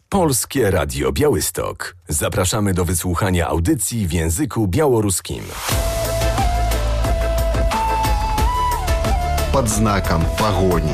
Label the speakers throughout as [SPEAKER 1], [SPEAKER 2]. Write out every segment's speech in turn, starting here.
[SPEAKER 1] Polskie Radio Białystok. Zapraszamy do wysłuchania audycji w języku białoruskim.
[SPEAKER 2] Pod znakiem pogoni.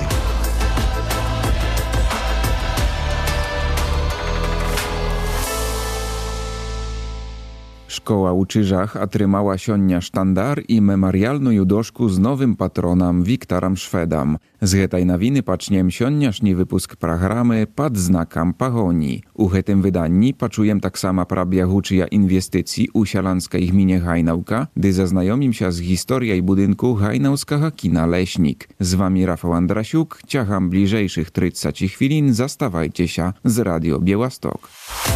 [SPEAKER 3] Szkoła u Czyżach atrymała сёння штандар і мемарыяльную дошку з новым патронам Віктарам Шведам. З гэтай навіны пачнем сённяшні выпуск праграмы «Пад знакам пагоні». У гэтым выданні пачуем таксама пра бягучыя інвестыцыі ў сяланскай гміне Гайнаўка, ды зазнаёмімся з гісторыяй будынку гайнаўскага кіна «Леśnik». З вамі Рафał Андрасюк, цягам бліжэйшых 30 хвілін заставайцеся з Радіо Białystok.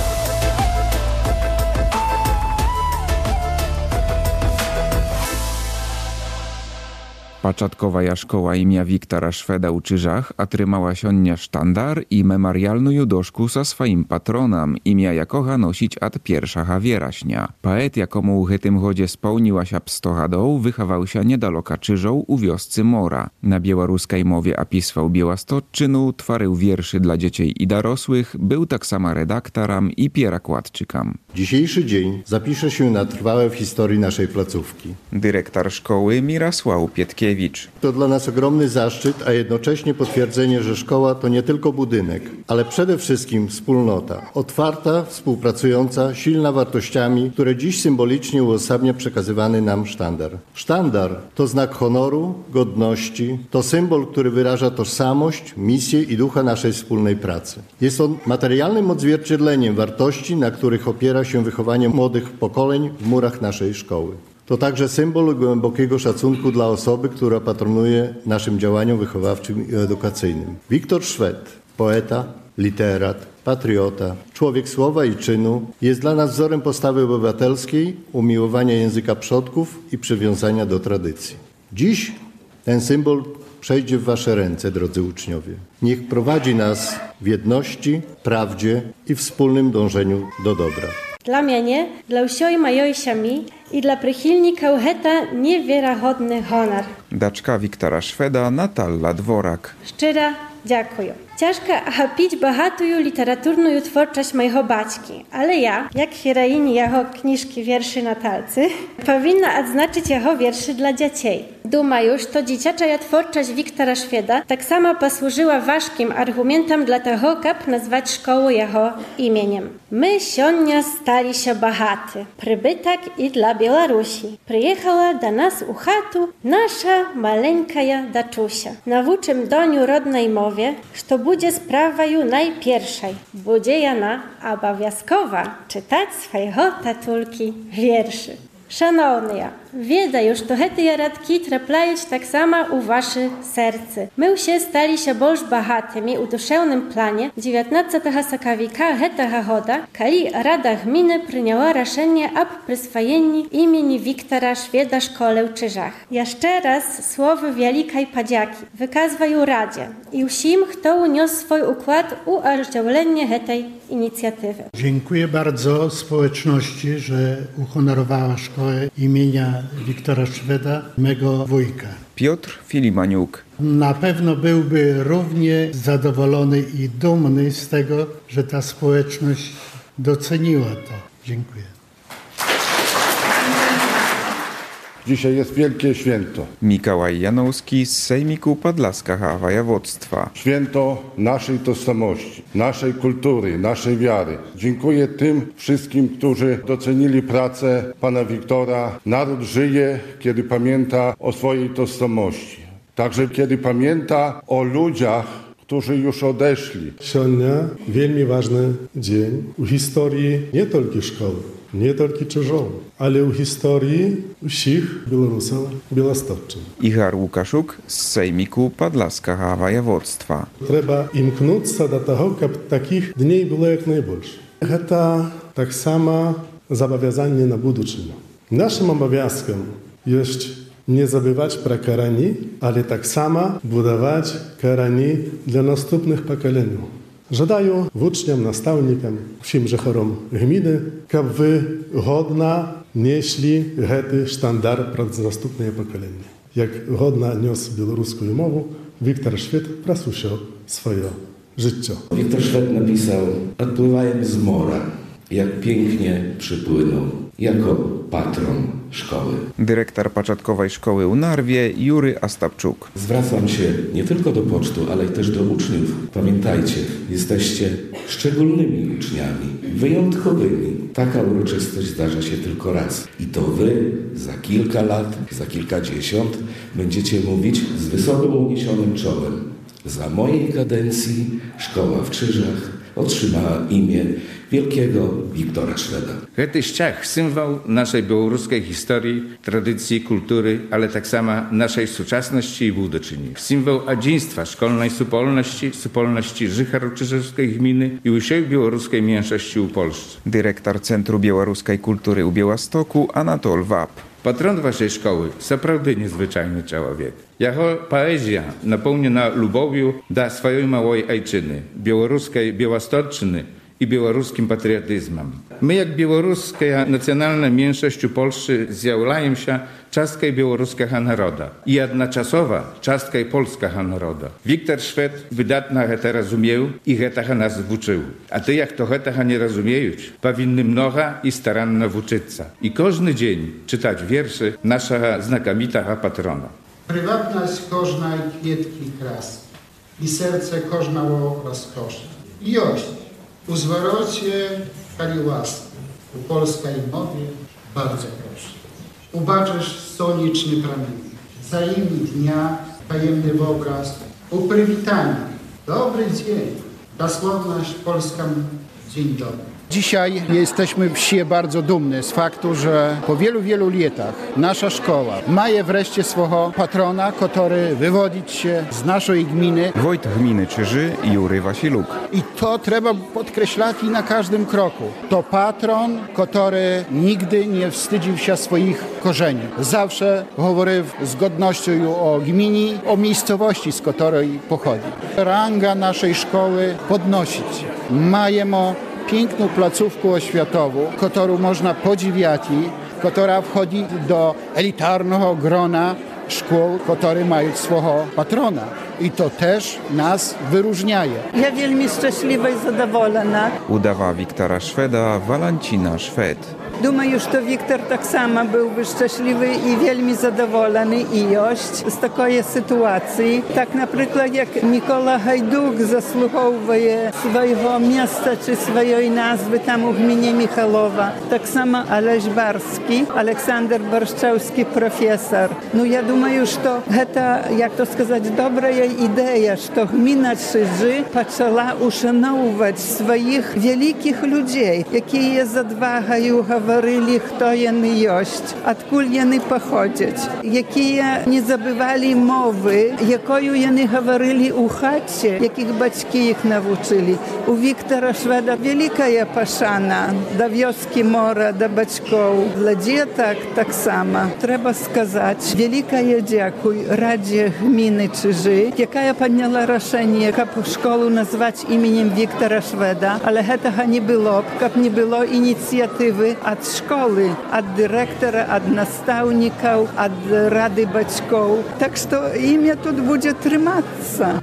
[SPEAKER 3] Пачатковая школа імя Віктара Шведа ў Czyżach атрымала сёння штандар і мемарыяльную дошку са сваім патронам, імя якога носіць ад 1 верасня. Паэт, якому ў гэтым годзе спаўнілася б 100 гадоў, выхаваўся недалёка Czyżоў у вёсцы Мора. На беларускай мове апісваў беласточчыну, тварыў вершы dla dzieci i dorosłych, był таксама redaktorem i перакладчыкам.
[SPEAKER 4] Dzisiejszy dzień zapisze się na trwałe w historii naszej placówki.
[SPEAKER 3] Dyrektor szkoły Mirosław Pietkiewicz.
[SPEAKER 4] To dla nas ogromny zaszczyt, a jednocześnie potwierdzenie, że szkoła to nie tylko budynek, ale przede wszystkim wspólnota. Otwarta, współpracująca, silna wartościami, które dziś symbolicznie uosobnia przekazywany nam sztandar. Sztandar to znak honoru, godności, to symbol, który wyraża tożsamość, misję i ducha naszej wspólnej pracy. Jest on materialnym odzwierciedleniem wartości, na których opiera się wychowanie młodych pokoleń w murach naszej szkoły. To także symbol głębokiego szacunku dla osoby, która patronuje naszym działaniom wychowawczym i edukacyjnym. Wiktor Szwed, poeta, literat, patriota, człowiek słowa i czynu, jest dla nas wzorem postawy obywatelskiej, umiłowania języka przodków i przywiązania do tradycji. Dziś ten symbol przejdzie w wasze ręce, drodzy uczniowie. Niech prowadzi nas w jedności, prawdzie i wspólnym dążeniu do dobra.
[SPEAKER 5] Dla mnie, dla ўсёй маёй сям'і і для прыхільнікаў гэта неверагодны гонар.
[SPEAKER 3] Дачка Віктара Шведа Наталла Дворак.
[SPEAKER 5] Шчыра дзякую. Ciężko achapіць багатую літаратурную творчасць майго бацькі, ale ja, jak heroini jego kniżki wierszy Natalcy, powinna odznaczyć jego wierszy dla dzieci. Думаю, что dziecięca twórczość Wiktora Szweda tak samo posłużyła ważkim argumentem dla tego, jak nazwać szkołę jego imieniem. My сёння stali się bogaty. Przybytek i dla Białorusi. Przyjechała do nas u chatu nasza maleńka daczusia. Nauczym doniu rodnej mowie, że będzie sprawою najpierwszej. Będzie ona obowiązkowa czytać swojego tatulki wierszy. Szanowni, wiedzę już, że te radki trafiają tak samo u wasze serce. My się stali się boż bogatymi u duszewnym planie 19 sakawika tego года, kiedy Rada Gminy przyjęła решение o przyswojeniu imieni Wiktora Szweda szkole u Czyżach. Jeszcze raz słowo wielkiej podzięki wykazuję Radzie i wszystkim, kto uniósł swój układ u ożywlenia tej inicjatywy.
[SPEAKER 6] Dziękuję bardzo społeczności, że uhonorowała szkołę imienia Wiktora Szweda, mego wujka.
[SPEAKER 3] Piotr Filimaniuk.
[SPEAKER 6] Na pewno byłby równie zadowolony i dumny z tego, że ta społeczność doceniła to. Dziękuję.
[SPEAKER 7] Dzisiaj jest wielkie święto.
[SPEAKER 3] Mikołaj Janowski z Sejmiku Podlaskiego Województwa.
[SPEAKER 7] Święto naszej tożsamości, naszej kultury, naszej wiary. Dziękuję tym wszystkim, którzy docenili pracę pana Wiktora. Naród żyje, kiedy pamięta o swojej tożsamości. Także kiedy pamięta o ludziach, którzy już odeszli.
[SPEAKER 8] Сёння вельмі важны дзень у гісторыі не толькі школы, не толькі Czyżoў, але ў гісторыі ўсіх беларусаў Białostocczyn.
[SPEAKER 3] Igor Łukaszuk z Sejmiku Podlaskiego Województwa.
[SPEAKER 8] Трэба імкнуцца да таго, каб такіх дней было як найбольш. Гэта таксама забавязанне на будучыню. Нашым абавязкам ёсць nie zabywać про корені, ale tak samo budować корені dla następnych pokoleń. Żadaję uczniom, nastawnikom, wszystkim żechorom gminy, aby wy godna nieśli ten sztandar przez następne pokolenie. Jak godna niósł białoruską mowę, Wiktor Szwed prasusiał swoje życia.
[SPEAKER 9] Wiktor Szwed napisał: odpływałem z mora, jak pięknie przypłynął, jako patron szkoły.
[SPEAKER 3] Dyrektor początkowej szkoły u Narwie Jury Astapczuk.
[SPEAKER 9] Zwracam się nie tylko do pocztu, ale i też do uczniów. Pamiętajcie, jesteście szczególnymi uczniami, wyjątkowymi. Taka uroczystość zdarza się tylko raz. I to wy za kilka lat, za kilkadziesiąt będziecie mówić z wysoko uniesionym czołem: za mojej kadencji szkoła w Krzyżach otrzymała imię wielkiego Wiktora Szweda.
[SPEAKER 10] To jest symbol naszej białoruskiej historii, tradycji, kultury, ale tak samo naszej współczesności i budoczyni. Symbol dziedzictwa szkolnej supolności Życha Krzyżewskiej gminy i usiej białoruskiej mniejszości u Polsce.
[SPEAKER 3] Dyrektor Centrum Białoruskiej Kultury u Białostoku Anatol Wap.
[SPEAKER 10] Patron waszej szkoły naprawdę niezwyczajny człowiek. Jego poezja napełniona lubowią do swojej małej ojczyny, białoruskiej Białostocczyny i białoruskim patriotyzmem. My, jak białoruska nacjonalna mniejszość u Polsce, zjawляем się часткą białoruskiego naroda i jednoczasowo часткą polskiego naroda. Wiktor Szwed wydatnie to rozumiał i tego nas uczył. A ty, jak to tego nie rozumieją, powinny mnogo i starannie uczyć się. I każdy dzień czytać wiersze naszego znakomitego patrona.
[SPEAKER 11] Prywatność każdej kwietki krasy i serce każdego rozkoszy. Jość, u zwrocie kali łaski, u polskiej mowie bardzo proszę. Ubaczysz słoneczny promień, zajemni dnia, tajemny obraz, u przywitania. Dobry dzień, dosłowność polską, dzień dobry. Dzisiaj jesteśmy wsie bardzo dumni z faktu, że po wielu latach nasza szkoła ma wreszcie swego patrona, który wywodzić się z naszej gminy.
[SPEAKER 3] Wójt gminy Czyży Jury Wasiluk.
[SPEAKER 11] I to trzeba podkreślać i na każdym kroku. To patron, który nigdy nie wstydził się swoich korzeni. Zawsze mówił z godnością o gminie, o miejscowości, z której pochodzi. Ranga naszej szkoły podnosić. Majemy piękną placówkę oświatową, którą można podziwiać, która wchodzi do elitarnego grona szkół, które mają swojego patrona. I to też nas wyróżniaje.
[SPEAKER 12] Ja wielmi szczęśliwa i zadowolona.
[SPEAKER 3] Udawa Wiktora Szweda Walancina Szwed.
[SPEAKER 12] Думаю, що Віктор так само був би щасливий і вельми задоволений і ось з такої ситуації. Так, наприклад, як Микола Гайдук заслуговує свого міста чи своєї назви там у гміні Михайлова. Так само Олесь Барський, Олександр Борщевський професор. Ну, я думаю, що це, як то сказати, добра ідея, що гміна Czyży почала ушановувати своїх великих людей, які є з odwagою говорили, хто яны ёсць, адкуль яны паходзяць, якія не забывалі мовы, якою яны гаварылі ў хаце, якіх бацькі іх навучылі. У Віктора Шведа вялікая пашана да вёскі мора, да бацькоў. Для дзетак таксама трэба сказаць вялікае дзякуй Радзе гміны Czyży, якая падняла рашэнне, каб школу назваць іменем Віктора Шведа, але гэтага не было б, каб не было ініцыятывы ад школы, ад дырэктара, ад настаўнікаў, ад рады бацькоў. Так што імя тут будзе трымацца.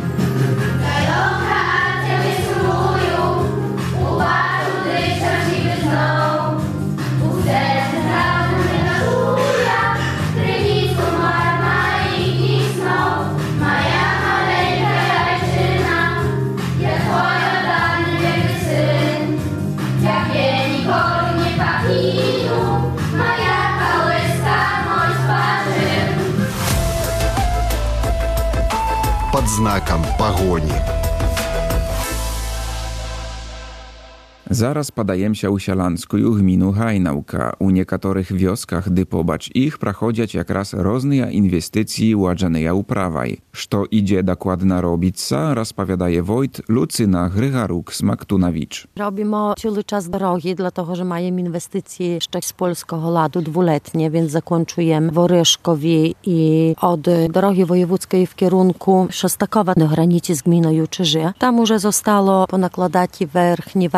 [SPEAKER 2] Под знаком погони.
[SPEAKER 3] Zaraz padajem się u sialanskuju gminu Hajnałka. U niektórych wioskach, gdy pobacz ich, prachodziać jak raz różne inwestycje ładżaneja uprawaj. Što idzie dokładna robica, rozpowiadaje wojt Lucyna Grygaruk-Smaktunawicz.
[SPEAKER 13] Robimy cały czas drogi, dlatego że mają inwestycje jeszcze z polskiego ladu dwuletnie, więc zakończujemy w Oryszkowie i od drogi wojewódzkiej w kierunku Szostakowa na granicy z gminą Czyży. Tam już zostało ponakładać werchnie warstwy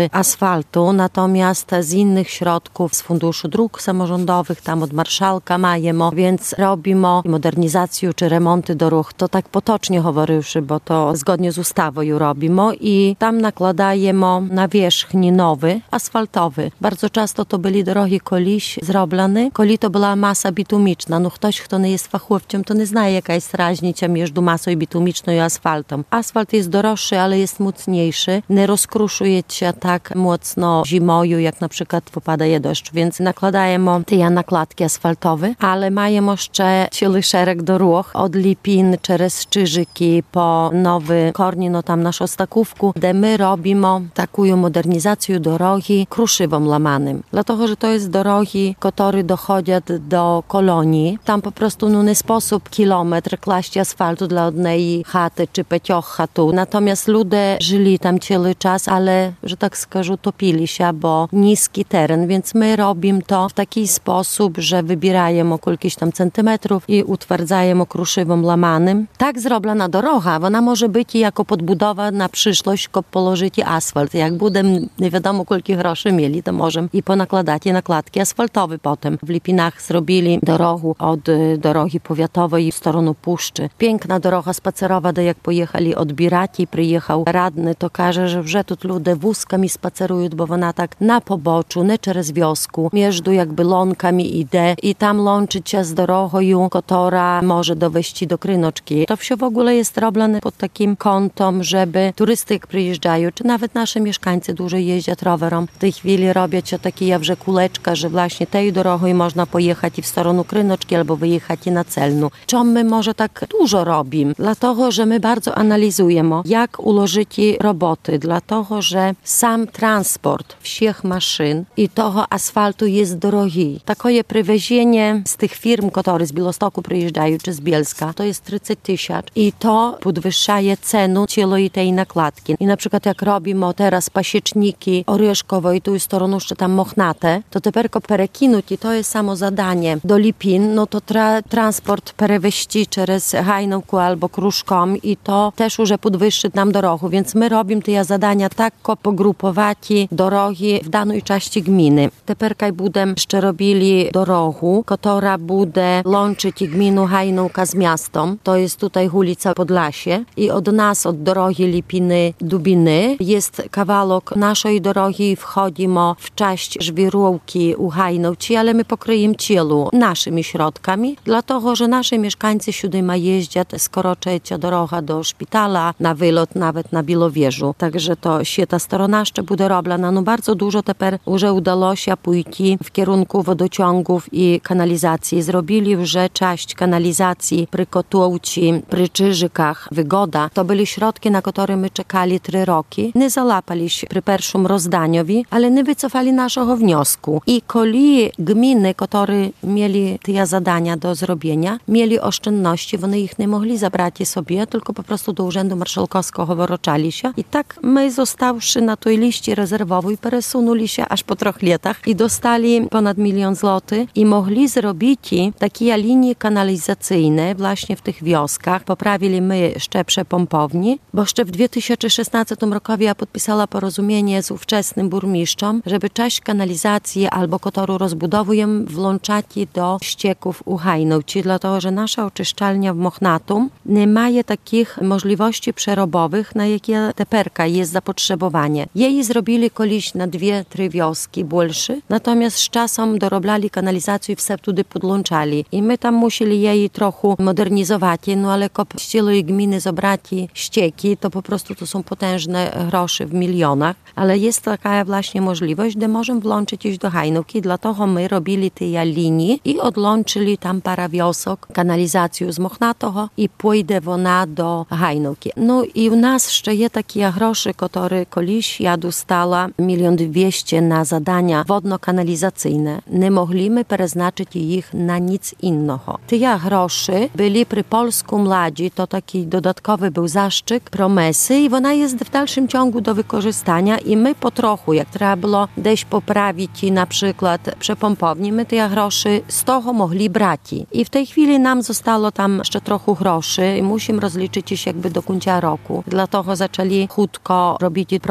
[SPEAKER 13] budowy asfaltu, natomiast z innych środków, z Funduszu Dróg Samorządowych, tam od marszałka majemy, więc robimy modernizację czy remonty dróg. To tak potocznie говоривши, bo to zgodnie z ustawą robimy i tam nakładajemy na wierzchni nowy, asfaltowy. Bardzo często to byli drogi kiedyś zrobione, kiedy to była masa bitumiczna. No ktoś, kto nie jest fachowcem, to nie zna, jaka jest różnica między masą bitumiczną i asfaltem. Asfalt jest droższy, ale jest mocniejszy. Nie rozkruszuje się tak mocno zimą, jak na przykład wypada deszcz, więc nakładajemy te nakładki asfaltowe, ale mają jeszcze cały szereg dróg od Lipin przez Czyżyki po Nowy Korni, no tam na Szostakówku, gdzie my robimy taką modernizację drogi kruszywem lamanym. Dlatego, że to jest drogi, które dochodzą do kolonii. Tam po prostu nie sposób kilometr klaść asfaltu dla jednej chaty czy 5 chatów. Natomiast ludzie żyli tam cały czas, ale, że tak skażę, topili się, bo niski teren, więc my robimy to w taki sposób, że wybierajemy kilkaś tam centymetrów i utwardzajemy kruszywem lamanym. Tak zrobiona droga, ona może być jako podbudowa na przyszłość, tylko położyć asfalt. Jak będziemy nie wiadomo kilka groszy mieli, to możemy i ponakładać nakładki asfaltowe potem. W Lipinach zrobili drogę od drogi powiatowej w stronę Puszczy. Piękna droga spacerowa, jak pojechali od Biraki, przyjechał radny, to każe, że tu ludzie wózkami spacerują, bo ona tak na poboczu, nie przez wiosku, między jakby ląkami idzie i tam łączyć się z drogą, która może dowieść do Krynoczki. To wszystko w ogóle jest robione pod takim kątem, żeby turysty jak przyjeżdżają, czy nawet nasze mieszkańcy dużo jeździą rowerem. W tej chwili robią się takie kuleczka, że właśnie tej drogą można pojechać i w stronę Krynoczki albo wyjechać i na Celnu. Czemu my może tak dużo robimy? Dlatego, że my bardzo analizujemy, jak ułożyć roboty, dlatego, że sam transport wszystkich maszyn i toho asfaltu jest drogi. Takie przywiezienie z tych firm, które z Białegostoku przyjeżdżają, czy z Bielska, to jest 30 000 i to podwyższaje cenę całej tej nakładki. I na przykład jak robimy teraz pasieczniki Oryszkowo i tu jest stronę jeszcze tam Mochnate, to teperko perekinуть i to jest samo zadanie do Lipin, no to transport przewieźć przez Hajnówku albo Kruszkom i to też już podwyższy nam drogę, więc my robimy te zadania tak pogrupować drogi w danej części gminy. Teperkaj budem jeszcze robili drogę, która bude łączyć gminę Hajnówka z miastem. To jest tutaj ulica Podlasie i od nas, od drogi Lipiny-Dubiny jest kawałek naszej drogi, wchodzimy w część żwirówki u Hajnówki, ale my pokryjemy cielu naszymi środkami, dlatego, że nasi mieszkańcy siódmy ma jeździć, skoro trzecia droga do szpitala, na wylot nawet na Bielowieżu. Także to się ta strona jeszcze bude robiona. No bardzo dużo teraz już udało się pójść w kierunku wodociągów i kanalizacji. Zrobili już część kanalizacji przy Kotłowci, przy Czyżykach, Wygoda. To byli środki, na które my czekali 3 roki. Nie załapali się przy pierwszym rozdaniowi, ale nie wycofali naszego wniosku. I kiedy gminy, które mieli te zadania do zrobienia, mieli oszczędności, one ich nie mogli zabrać sobie, tylko po prostu do Urzędu Marszałkowskiego wyroczali się. I tak my zostawszy na tej liście rezerwowej, przesunęli się aż po 3 latach i dostali ponad 1 000 000 złotych i mogli zrobić takie linie kanalizacyjne właśnie w tych wioskach. Poprawili my jeszcze przepompowni, bo jeszcze w 2016 roku ja podpisała porozumienie z ówczesnym burmistrzem, żeby część kanalizacji albo którą rozbudowujemy włączać do ścieków u Hajnówki, dlatego, że nasza oczyszczalnia w Mochnatum nie ma takich możliwości przerobowych, na jakie teperka jest zapotrzebowanie. Jej zrobili kiedyś na 2-3 wioski больше, natomiast z czasem doroblali kanalizację i wse tudy podłączali. I my tam musieli jej trochę modernizować, no ale z całej gminy zabrać ścieki, to po prostu to są potężne grosze w milionach, ale jest taka właśnie możliwość, że możemy włączyć już do Hajnówki, dlatego my robili te linie i odłączyli tam parę wiosok kanalizację z Mochnatego i pójdzie ona do Hajnówki. No i u nas jeszcze jest takie grosze, które kiedyś ja dostała 1 200 000 na zadania wodno-kanalizacyjne. Nie mogliśmy przeznaczyć ich na nic innego. Te grosze byli przy Polsku Mladzi, to taki dodatkowy był zaszczyt promesy i ona jest w dalszym ciągu do wykorzystania i my po trochu, jak trzeba było gdzieś poprawić na przykład przepompowni, my te grosze z toho mogli brać. I w tej chwili nam zostało tam jeszcze trochę groszy i musimy rozliczyć się jakby do końca roku. Dlatego zaczęli chutko robić projekt, na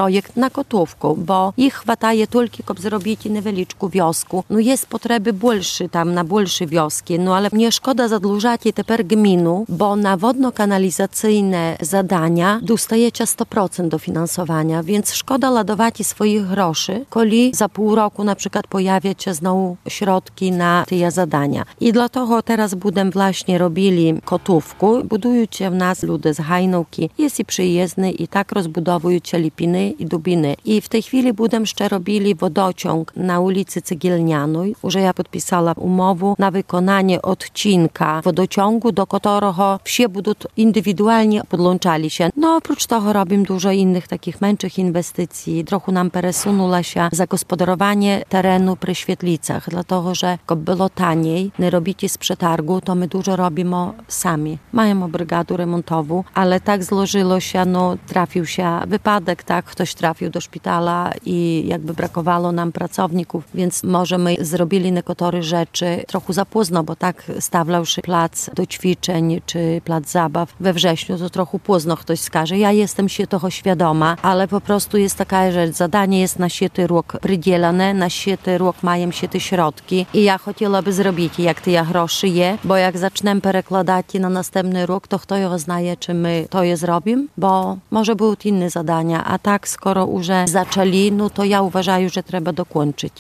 [SPEAKER 13] kotówku, bo ich chwataje tylko, żeby zrobić nieweliczku wiosku. No jest potrzeby больше tam na больше wioski, no ale nie szkoda zadłużać teper gminu, bo na wodno-kanalizacyjne zadania dostajecie 100% dofinansowania, więc szkoda ładować swoich groszy, koli za pół roku na przykład pojawia się znowu środki na te zadania. I dlatego teraz budem właśnie robili kotówku, budują się w nas ludzie z Hajnówki, jest i przyjezdny i tak rozbudowują się Lipiny i Dubiny. I w tej chwili budem jeszcze robili wodociąg na ulicy Cegielnianej, że ja podpisała umowę na wykonanie odcinka wodociągu, do którego wsie będą indywidualnie podłączali się. No oprócz tego robimy dużo innych takich męczych inwestycji. Trochę nam przesunęła się zagospodarowanie terenu przy Świetlicach, dlatego że jak było taniej, nie robicie z przetargu, to my dużo robimy sami. Mamy brygadę remontową, ale tak złożyło się, no trafił się wypadek, tak, ktoś trafił do szpitala i jakby brakowało nam pracowników, więc może my zrobili niektóre rzeczy trochę za późno, bo tak stawiał się plac do ćwiczeń czy plac zabaw we wrześniu, to trochę późno ktoś skaże. Ja jestem się tego świadoma, ale po prostu jest taka rzecz, zadanie jest na siety rok przydzielane, na siety rok mają się te środki i ja chciałabym zrobić, jak te groszy je, bo jak zaczniemy przekładać na następny rok, to kto ją znaje, czy my to je zrobimy, bo może były inne zadania, a tak skoro już zaczęli, no to ja uważam, że trzeba dokończyć.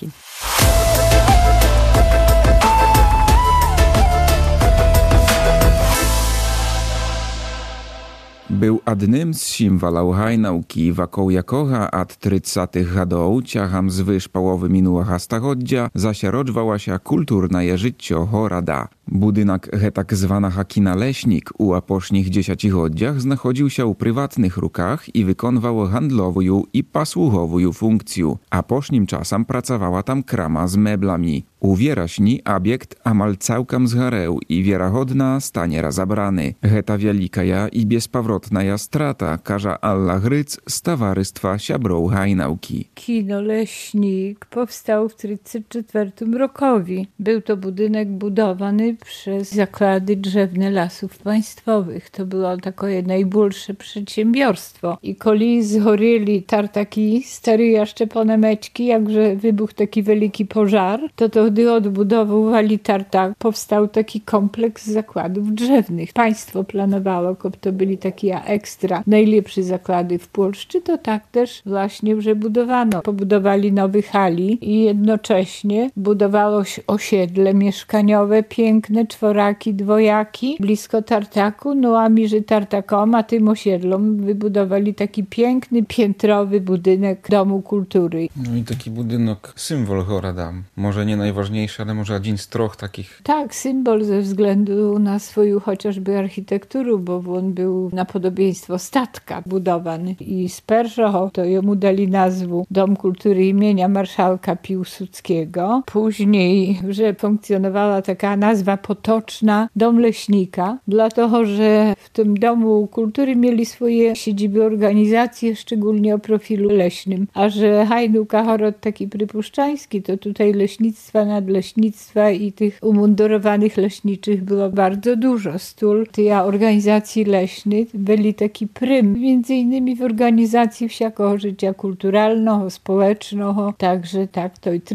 [SPEAKER 3] Był adnym z symbolów Hajnałki, wokół jakoga od 30-tych latów, ciacham zwyż połowy minulego stulecia, zasiarodźwała się kulturne życie Horada. Budynek tak zwana kina Leśnik u apośnich dziesięciogodziach znachodził się u prywatnych rukach i wykonywał handlową i posłuchową funkcję. Apośnim czasem pracowała tam krama z meblami. U wieraśni obiekt amal całkiem zgareł i wierachodna stanie rozebrany. Heta wielikaja i bezpowrotna strata, każe Alla Gryc z Towarzystwa Siabrów Hajnałki.
[SPEAKER 14] Kino Leśnik powstał w 1934 rokowi. Był to budynek budowany przez Zakłady Drzewne Lasów Państwowych. To było takie najbólsze przedsiębiorstwo. I koli zhoryli tartaki, stare jeszcze ponemeczki, jakże wybuchł taki wielki pożar, to gdy odbudowywali tartak, powstał taki kompleks zakładów drzewnych. Państwo planowało, żeby to byli takie ekstra, najlepsze zakłady w Polsce, to tak też właśnie, że budowano. Pobudowali nowe hali i jednocześnie budowało się osiedle mieszkaniowe, piękne, czworaki, dwojaki, blisko tartaku, no a między tartakom a tym osiedlom wybudowali taki piękny, piętrowy budynek Domu Kultury.
[SPEAKER 3] No i taki budynek, symbol Horada. Może nie najważniejszy, ale może jeden z troch takich.
[SPEAKER 14] Tak, symbol ze względu na swoją chociażby architekturę, bo on był na podobieństwo statka budowany. I z pierwszego to jemu dali nazwę Dom Kultury imienia marszałka Piłsudskiego. Później, że funkcjonowała taka nazwa potoczna Dom Leśnika, dlatego, że w tym Domu Kultury mieli swoje siedziby organizacje, szczególnie o profilu leśnym. A że Hajnówka Horod taki przypuszczański, to tutaj leśnictwa, nadleśnictwa i tych umundurowanych leśniczych było bardzo dużo. Stól tych organizacji leśnych byli taki prym, między innymi w organizacji wsiakogo życia kulturalnego, społecznego. Także tak, to i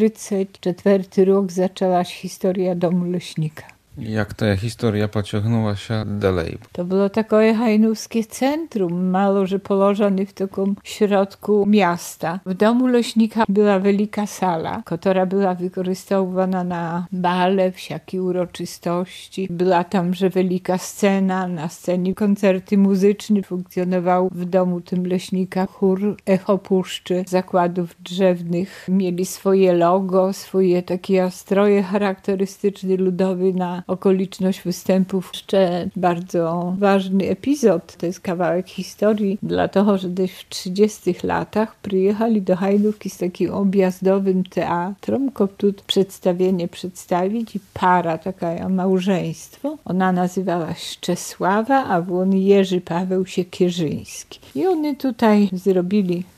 [SPEAKER 14] 34 rok zaczęła się historia Domu Leśnika.
[SPEAKER 3] Jak ta historia pociągnęła się dalej?
[SPEAKER 14] To było takie hajnówskie centrum, mało że położone w takim środku miasta. W Domu Leśnika była wielka sala, która była wykorzystywana na bale, wszelkie uroczystości. Była tam, że wielka scena, na scenie koncerty muzyczne. Funkcjonował w domu tym Leśnika chór Echo Puszczy, zakładów drzewnych. Mieli swoje logo, swoje takie stroje charakterystyczne, ludowe na okoliczność występów. Jeszcze bardzo ważny epizod, to jest kawałek historii, dlatego, że gdzieś w 30 latach przyjechali do Hajnówki z takim objazdowym teatrem, tu przedstawienie przedstawić i para, taka małżeństwo. Ona nazywała się Czesława, a on Jerzy Paweł Siekierzyński. I oni tutaj zrobili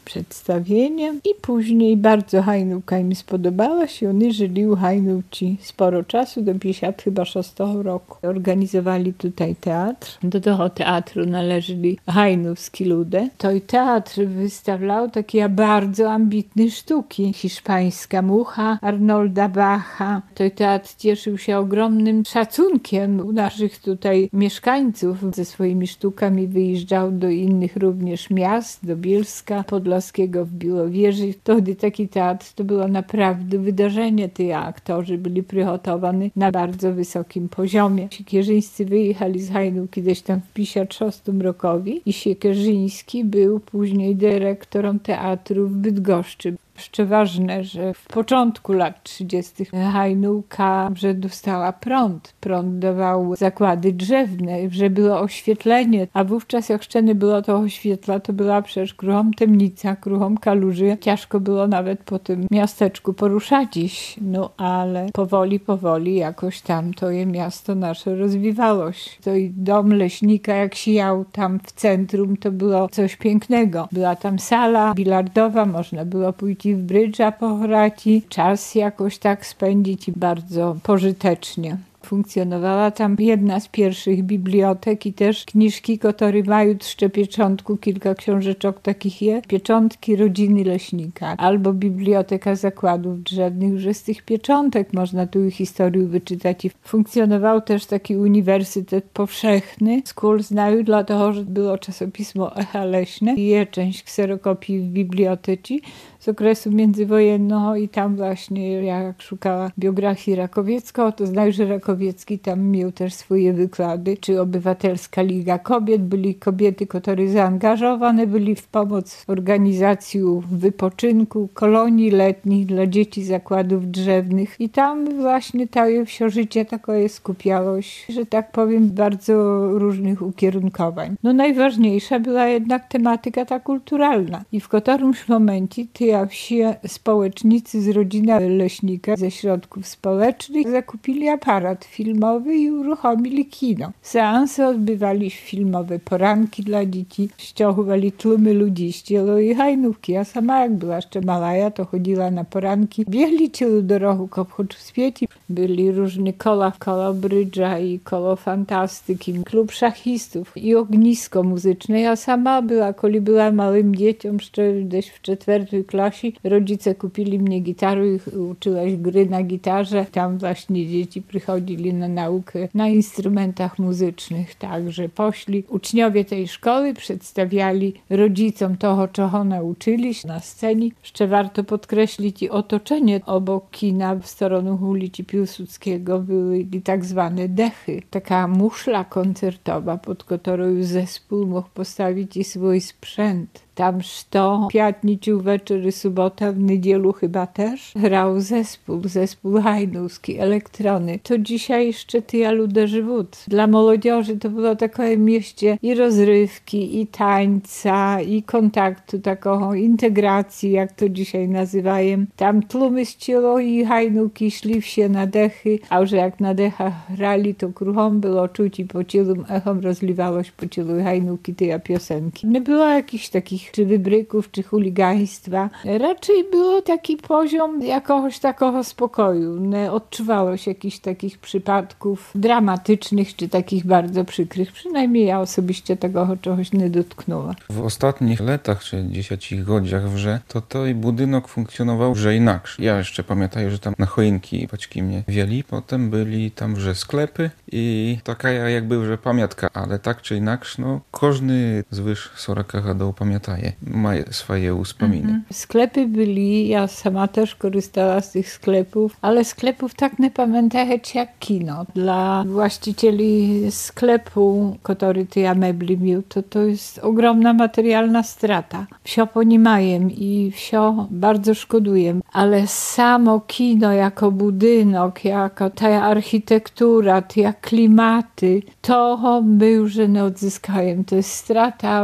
[SPEAKER 14] przedstawieniem i później bardzo Hajnówka im spodobała się. Oni żyli u Hajnówci sporo czasu, do 56 roku. Organizowali tutaj teatr. Do tego teatru należeli hajnówski ludzie. To i teatr wystawiał takie bardzo ambitne sztuki. Hiszpańska mucha Arnolda Bacha. To i teatr cieszył się ogromnym szacunkiem u naszych tutaj mieszkańców. Ze swoimi sztukami wyjeżdżał do innych również miast, do Bielska Podlaskiego, w Białowieży. Wtedy taki teatr to było naprawdę wydarzenie. Ci aktorzy byli przygotowani na bardzo wysokim poziomie. Siekierzyńscy wyjechali z Hajnówki gdzieś tam w 56 rokowi i Siekierzyński był później dyrektorem teatru w Bydgoszczy. Jeszcze ważne, że w początku lat 30. Hajnówka, że dostała prąd. Prąd dawał zakłady drzewne, że było oświetlenie, a wówczas jak jeszcze nie było to oświetla, to była przecież kruchom temnica, kruchom kaluży. Ciężko było nawet po tym miasteczku poruszać się. No ale powoli jakoś tam to je miasto nasze rozwiwało się. To i dom leśnika jak sijał tam w centrum, to było coś pięknego. Była tam sala bilardowa, można było pójść w brydża pograć, czas jakoś tak spędzić i bardzo pożytecznie. Funkcjonowała tam jedna z pierwszych bibliotek i też kniżki, które mają jeszcze pieczątku, kilka książeczek takich je, pieczątki rodziny leśnika, albo biblioteka zakładów drzewnych, że z tych pieczątek można tu historię wyczytać. I funkcjonował też taki uniwersytet powszechny. Skór znają, dlatego że było czasopismo Echa Leśne i je część kserokopii w bibliotece z okresu międzywojennego i tam właśnie jak szukała biografii Rakowieckiego, to znaju, że Rakowiecki tam miał też swoje wykłady, czy Obywatelska Liga Kobiet, byli kobiety, które zaangażowane byli w pomoc w organizacji wypoczynku, kolonii letnich dla dzieci zakładów drzewnych i tam właśnie to wsie życie takie skupiało się, że tak powiem, bardzo różnych ukierunkowań. No najważniejsza była jednak tematyka ta kulturalna i w którymś momencie jak się społecznicy z rodziny leśnika ze środków społecznych zakupili aparat filmowy i uruchomili kino. Seanse odbywali filmowe, poranki dla dzieci, ściągowali tłumy ludzi z cielo i Hajnówki. Ja sama jak była jeszcze mała, to chodziła na poranki. Biegli cielu do rohu kopchocz w świecie. Byli różne koło brydża i koło fantastyki, klub szachistów i ognisko muzyczne. Ja sama była, kiedy była małym dzieciom, jeszcze gdzieś w 4. klasie, rodzice kupili mnie gitarę i uczyłaś gry na gitarze. Tam właśnie dzieci przychodzili na naukę na instrumentach muzycznych. Także poszli uczniowie tej szkoły, przedstawiali rodzicom to, czego nauczyli się na scenie. Jeszcze warto podkreślić i otoczenie obok kina w stronę ulicy Piłsudskiego były tak zwane dechy. Taka muszla koncertowa, pod którą zespół mógł postawić i swój sprzęt. Tam to piatniciu wieczór i sobota, w niedzielu chyba też grał zespół hajnówski, elektrony. To dzisiaj jeszcze ty ludzie żywą. Dla młodzieży to było takie mieście i rozrywki, i tańca, i kontaktu, takiego integracji, jak to dzisiaj nazywają. Tam tłumy z cielo i hajnówki szli się na dechy, a że jak na dechach grali, to kruchom było czuć i po cielum echom rozliwało się po cielu hajnówki te piosenki. Nie było jakichś takich czy wybryków, czy chuligaństwa. Raczej było taki poziom jakiegoś takiego spokoju. Nie odczuwało się jakichś takich przypadków dramatycznych, czy takich bardzo przykrych. Przynajmniej ja osobiście tego czegoś nie dotknęła.
[SPEAKER 3] W ostatnich latach, czy 10 godziach wrze, to i budynek funkcjonował że inaczej. Ja jeszcze pamiętam, że tam na choinki paćki mnie wzięli, potem byli tam wrze sklepy i taka jakby wrze pamiątka, ale tak czy inaczej, no każdy zwyż 40 lat pamiętaje. Ma swoje wspominy.
[SPEAKER 14] Sklepy byli, ja sama też korzystała z tych sklepów, ale sklepów tak nie pamiętam jak kino. Dla właścicieli sklepu, który te mebli miał, to jest ogromna materialna strata. Wsio ponimajem i wsio bardzo szkoduję, ale samo kino jako budynek, jako ta architektura, te klimaty, to my już nie odzyskałem. To jest strata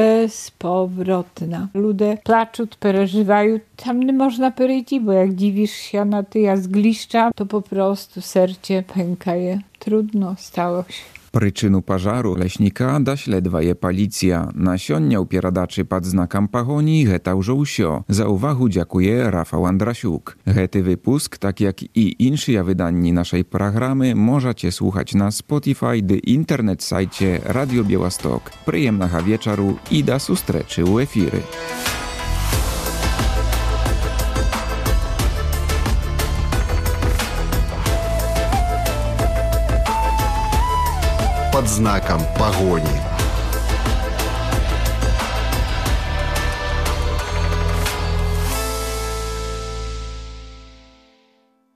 [SPEAKER 14] bezpowrotna. Ludzie placzą, przeżywają. Tam nie można przejść, bo jak dziwisz się na te zgliszcza, to po prostu serce pęka je. Trudno stało się.
[SPEAKER 3] Причину пажару лясніка даследуе паліцыя. На сёння ў перадачы пад знакам пагоні гэта ўжо ўсё. За ўвагу дзякуе Рафał Андрасюк. Гэты выпуск, так як і іншыя выданні нашай праграмы, можаце слухаць на Spotify ды інтэрнэт-сайце Радыё Białystok. Прыемнага вечару і да сустрэчы ў эфіры.
[SPEAKER 2] Под знаком погони.